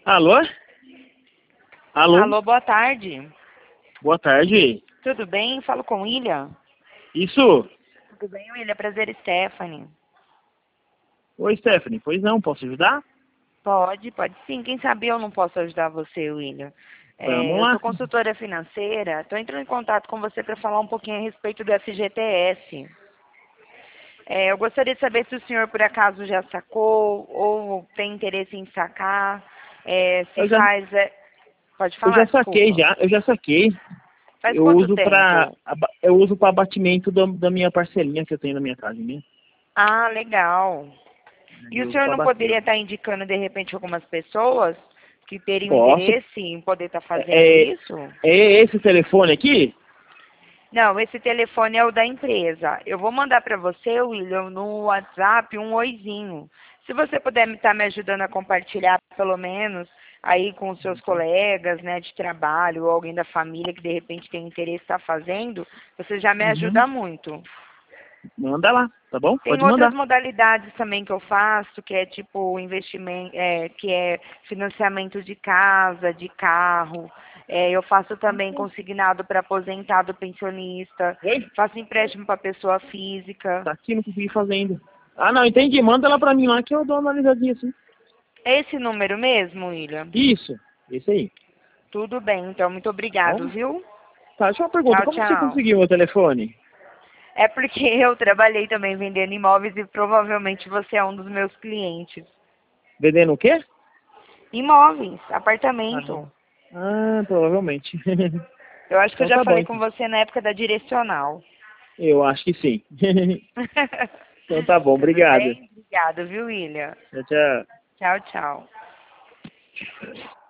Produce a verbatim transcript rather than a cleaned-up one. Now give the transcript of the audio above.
Alô? Alô? Alô, boa tarde. Boa tarde. Tudo bem? Falo com William. Isso? Tudo bem, William? Prazer, Stephanie. Oi, Stephanie. Pois não, posso ajudar? Pode, pode sim. Quem sabe eu não posso ajudar você, William. É, Vamos eu lá. sou consultora financeira. Estou entrando em contato com você para falar um pouquinho a respeito do F G T S. É, eu gostaria de saber se o senhor, por acaso, já sacou ou tem interesse em sacar. É, se Eu já, faz... é, Pode eu falar, já saquei, desculpa. já. Eu já saquei. Faz Eu quanto uso pra, tempo? aba- eu uso para abatimento do- da minha parcelinha que eu tenho na minha casa, né? Ah, legal. E Eu o uso senhor para não bater. poderia estar indicando, de repente, algumas pessoas que teriam Posso. interesse em poder estar fazendo É, é, isso? é esse telefone aqui? Não, esse telefone é o da empresa. Eu vou mandar para você, William, no WhatsApp um oizinho. Se você puder estar me ajudando a compartilhar, pelo menos, aí com os seus colegas, né, de trabalho ou alguém da família que de repente tem interesse em estar fazendo, você já me Uhum. ajuda muito. Manda lá, tá bom? Tem Pode outras mandar. modalidades também que eu faço, que é tipo investimento, é, que é financiamento de casa, de carro. É, eu faço também consignado para aposentado pensionista. Oi? Faço empréstimo para pessoa física. Tá aqui, não consegui fazer ainda. Ah, não, entendi. Manda ela pra mim lá que eu dou uma analisadinha assim. É esse número mesmo, William? Isso, esse aí. Tudo bem, então muito obrigado, Bom? viu? Tá, deixa eu uma pergunta. Tchau, Como você tchau. conseguiu o meu telefone? É porque eu trabalhei também vendendo imóveis e provavelmente você é um dos meus clientes. Vendendo o quê? Imóveis, Ah, apartamento. ah, provavelmente. Eu acho que eu Então já tá bom, falei com então. você na época da direcional. Eu acho que sim. Então tá bom, Tudo obrigado. bem? Obrigada, viu, William? Tchau, tchau. Tchau, tchau.